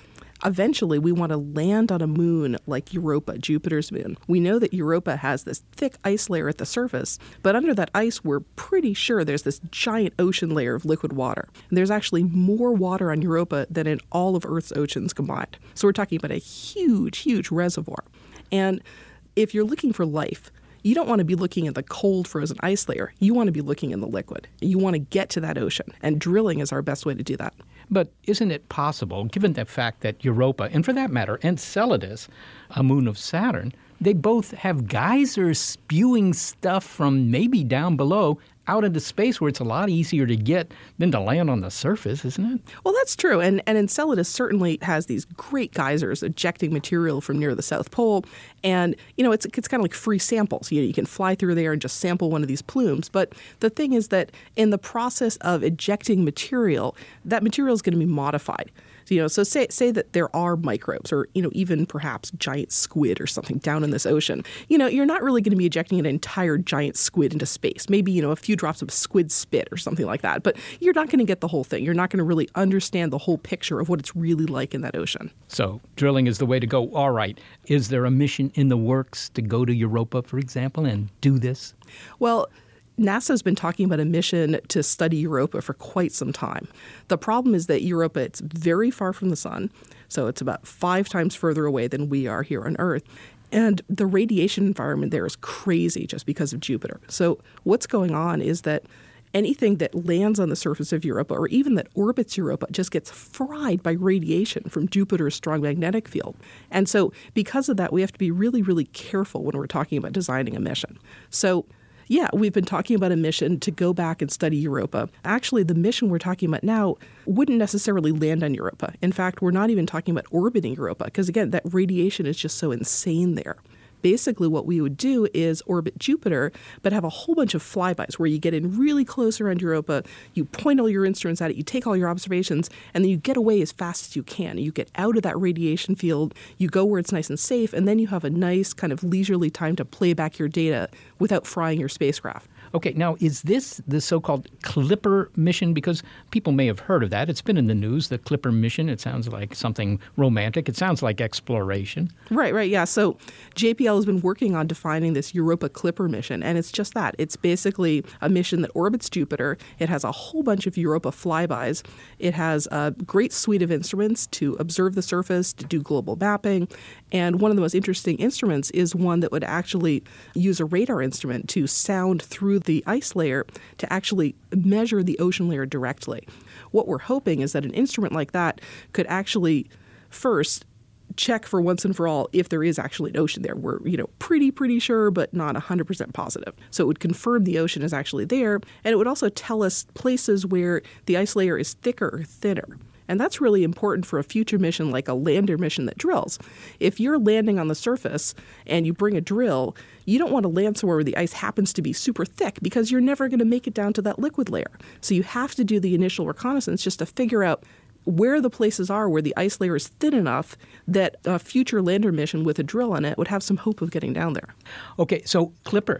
eventually we want to land on a moon like Europa, Jupiter's moon. We know that Europa has this thick ice layer at the surface, but under that ice, we're pretty sure there's this giant ocean layer of liquid water. And there's actually more water on Europa than in all of Earth's oceans combined. So we're talking about a huge, huge reservoir. And if you're looking for life, you don't want to be looking at the cold frozen ice layer. You want to be looking in the liquid. You want to get to that ocean, and drilling is our best way to do that. But isn't it possible, given the fact that Europa, and for that matter, Enceladus, a moon of Saturn, they both have geysers spewing stuff from maybe down below out into space where it's a lot easier to get than to land on the surface, isn't it? Well, that's true. And, and Enceladus certainly has these great geysers ejecting material from near the South Pole. And, you know, it's it's kind of like free samples. You know, you can fly through there and just sample one of these plumes. But the thing is that in the process of ejecting material, that material is going to be modified. You know, so say say that there are microbes or, you know, even perhaps giant squid or something down in this ocean. You know, you're not really going to be ejecting an entire giant squid into space. Maybe, you know, a few drops of squid spit or something like that. But you're not going to get the whole thing. You're not going to really understand the whole picture of what it's really like in that ocean. So drilling is the way to go. All right. Is there a mission in the works to go to Europa, for example, and do this? Well, NASA's been talking about a mission to study Europa for quite some time. The problem is that Europa, it's very far from the sun, so it's about five times further away than we are here on Earth. And the radiation environment there is crazy just because of Jupiter. So what's going on is that anything that lands on the surface of Europa or even that orbits Europa just gets fried by radiation from Jupiter's strong magnetic field. And so because of that, we have to be really, really careful when we're talking about designing a mission. So yeah, we've been talking about a mission to go back and study Europa. Actually, the mission we're talking about now wouldn't necessarily land on Europa. In fact, we're not even talking about orbiting Europa because, again, that radiation is just so insane there. Basically, what we would do is orbit Jupiter, but have a whole bunch of flybys where you get in really close around Europa, you point all your instruments at it, you take all your observations, and then you get away as fast as you can. You get out of that radiation field, you go where it's nice and safe, and then you have a nice kind of leisurely time to play back your data without frying your spacecraft. Okay, now is this the so-called Clipper mission? Because people may have heard of that. It's been in the news, the Clipper mission. It sounds like something romantic. It sounds like exploration. Right, right, yeah. So J P L has been working on defining this Europa Clipper mission, and it's just that. It's basically a mission that orbits Jupiter. It has a whole bunch of Europa flybys. It has a great suite of instruments to observe the surface, to do global mapping, and one of the most interesting instruments is one that would actually use a radar instrument to sound through the ice layer to actually measure the ocean layer directly. What we're hoping is that an instrument like that could actually first check for once and for all if there is actually an ocean there. We're, you know, pretty, pretty sure, but not one hundred percent positive. So it would confirm the ocean is actually there, and it would also tell us places where the ice layer is thicker or thinner. And that's really important for a future mission like a lander mission that drills. If you're landing on the surface and you bring a drill, you don't want to land somewhere where the ice happens to be super thick because you're never going to make it down to that liquid layer. So you have to do the initial reconnaissance just to figure out where the places are where the ice layer is thin enough that a future lander mission with a drill on it would have some hope of getting down there. Okay, so Clipper,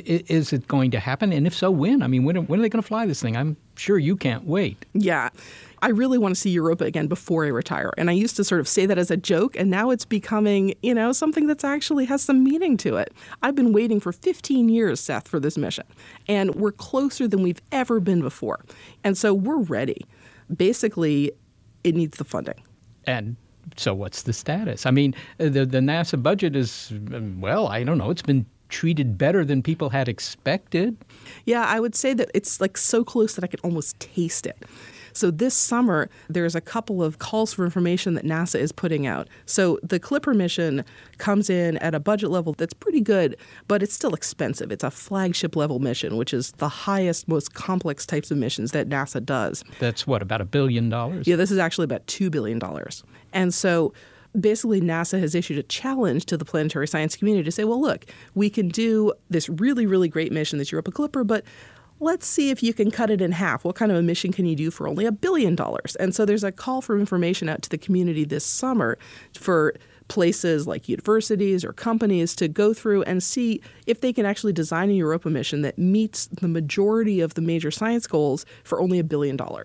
is it going to happen? And if so, when? I mean, when are, when are they going to fly this thing? I'm sure you can't wait. Yeah. I really want to see Europa again before I retire. And I used to sort of say that as a joke, and now it's becoming, you know, something that's actually has some meaning to it. I've been waiting for fifteen years, Seth, for this mission. And we're closer than we've ever been before. And so we're ready. Basically, it needs the funding. And so what's the status? I mean, the, the NASA budget is, well, I don't know, it's been treated better than people had expected. Yeah, I would say that it's like so close that I can almost taste it. So this summer, there's a couple of calls for information that NASA is putting out. So the Clipper mission comes in at a budget level that's pretty good, but it's still expensive. It's a flagship level mission, which is the highest, most complex types of missions that NASA does. That's what, about a billion dollars? Yeah, this is actually about two billion dollars. And so basically, NASA has issued a challenge to the planetary science community to say, well, look, we can do this really, really great mission, this Europa Clipper, but let's see if you can cut it in half. What kind of a mission can you do for only a billion dollars? And so there's a call for information out to the community this summer for places like universities or companies to go through and see if they can actually design a Europa mission that meets the majority of the major science goals for only a billion dollars.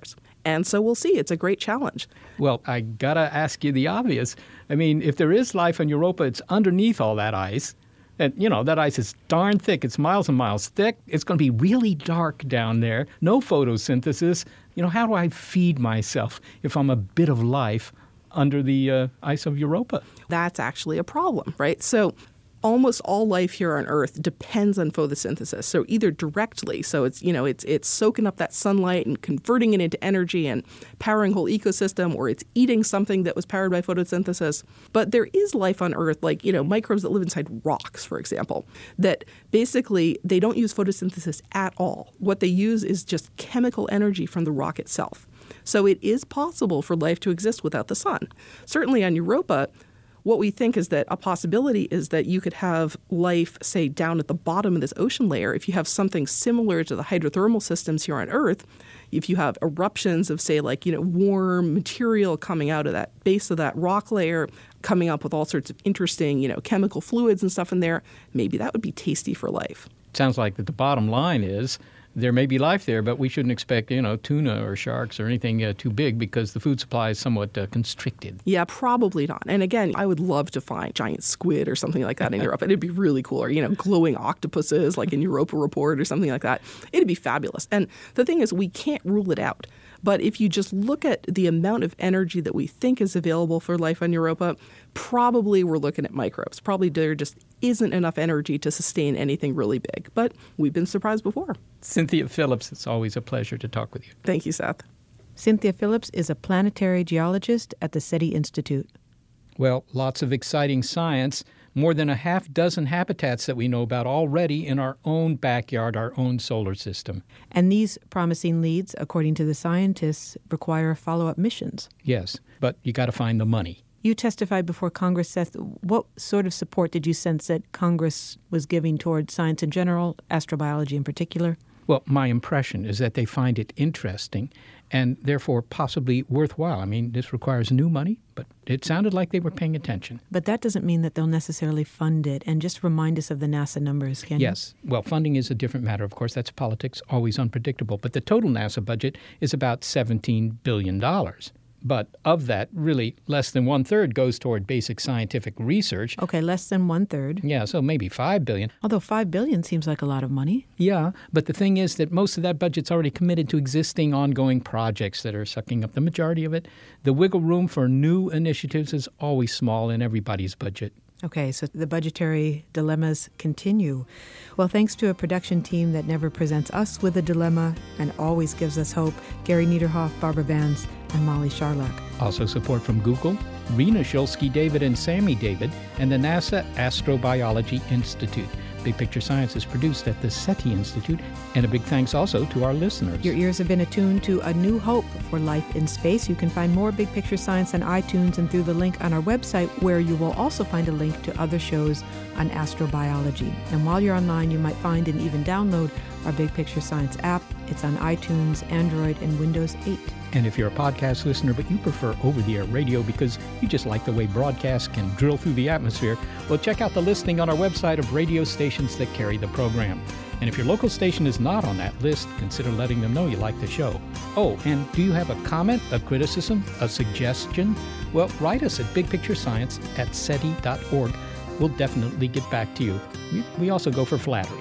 And so we'll see. It's a great challenge. Well, I gotta ask you the obvious. I mean, if there is life on Europa, it's underneath all that ice. And, you know, that ice is darn thick. It's miles and miles thick. It's going to be really dark down there. No photosynthesis. You know, how do I feed myself if I'm a bit of life under the uh, ice of Europa? That's actually a problem, right? So almost all life here on Earth depends on photosynthesis. So either directly, so it's, you know, it's it's soaking up that sunlight and converting it into energy and powering whole ecosystem, or it's eating something that was powered by photosynthesis. But there is life on Earth, like, you know, microbes that live inside rocks, for example, that basically they don't use photosynthesis at all. What they use is just chemical energy from the rock itself. So it is possible for life to exist without the sun. Certainly on Europa, what we think is that a possibility is that you could have life, say, down at the bottom of this ocean layer. If you have something similar to the hydrothermal systems here on Earth, if you have eruptions of, say, like, you know, warm material coming out of that base of that rock layer, coming up with all sorts of interesting, you know, chemical fluids and stuff in there, maybe that would be tasty for life. Sounds like that the bottom line is there may be life there, but we shouldn't expect, you know, tuna or sharks or anything uh, too big because the food supply is somewhat uh, constricted. Yeah, probably not. And again, I would love to find giant squid or something like that in Europe. It'd be really cool. Or, you know, glowing octopuses like in Europa Report or something like that. It'd be fabulous. And the thing is, we can't rule it out. But if you just look at the amount of energy that we think is available for life on Europa, probably we're looking at microbes. Probably there just isn't enough energy to sustain anything really big. But we've been surprised before. Cynthia Phillips, it's always a pleasure to talk with you. Thank you, Seth. Cynthia Phillips is a planetary geologist at the SETI Institute. Well, lots of exciting science. More than a half dozen habitats that we know about already in our own backyard, our own solar system. And these promising leads, according to the scientists, require follow-up missions. Yes, but you got to find the money. You testified before Congress, Seth. What sort of support did you sense that Congress was giving toward science in general, astrobiology in particular? Well, my impression is that they find it interesting and therefore possibly worthwhile. I mean, this requires new money, but it sounded like they were paying attention. But that doesn't mean that they'll necessarily fund it. And just remind us of the NASA numbers, can you? Yes. Well, funding is a different matter, of course. That's politics, always unpredictable. But the total NASA budget is about seventeen billion dollars. But of that, really, less than one-third goes toward basic scientific research. Okay, less than one-third. Yeah, so maybe five billion dollars. Although five billion dollars seems like a lot of money. Yeah, but the thing is that most of that budget's already committed to existing ongoing projects that are sucking up the majority of it. The wiggle room for new initiatives is always small in everybody's budget. Okay, so the budgetary dilemmas continue. Well, thanks to a production team that never presents us with a dilemma and always gives us hope, Gary Niederhoff, Barbara Vance, and Molly Sharlock. Also support from Google, Rena Shulsky-David and Sammy David, and the NASA Astrobiology Institute. Big Picture Science is produced at the SETI Institute, and a big thanks also to our listeners. Your ears have been attuned to a new hope for life in space. You can find more Big Picture Science on iTunes and through the link on our website, where you will also find a link to other shows on astrobiology. And while you're online, you might find and even download our Big Picture Science app. It's on iTunes, Android, and Windows eight. And if you're a podcast listener, but you prefer over-the-air radio because you just like the way broadcasts can drill through the atmosphere, well, check out the listing on our website of radio stations that carry the program. And if your local station is not on that list, consider letting them know you like the show. Oh, and do you have a comment, a criticism, a suggestion? Well, write us at big picture science at seti dot org. We'll definitely get back to you. We, we also go for flattery.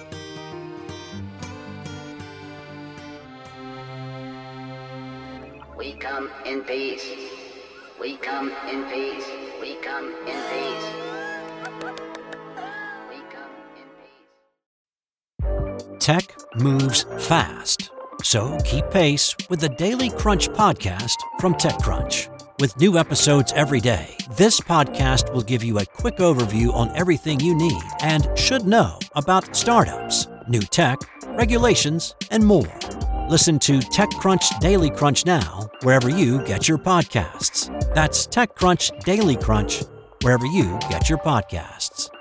We come in peace. We come in peace. We come in peace. We come in peace. Tech moves fast, so keep pace with the Daily Crunch podcast from TechCrunch. With new episodes every day, this podcast will give you a quick overview on everything you need and should know about startups, new tech, regulations, and more. Listen to TechCrunch Daily Crunch now, wherever you get your podcasts. That's TechCrunch Daily Crunch, wherever you get your podcasts.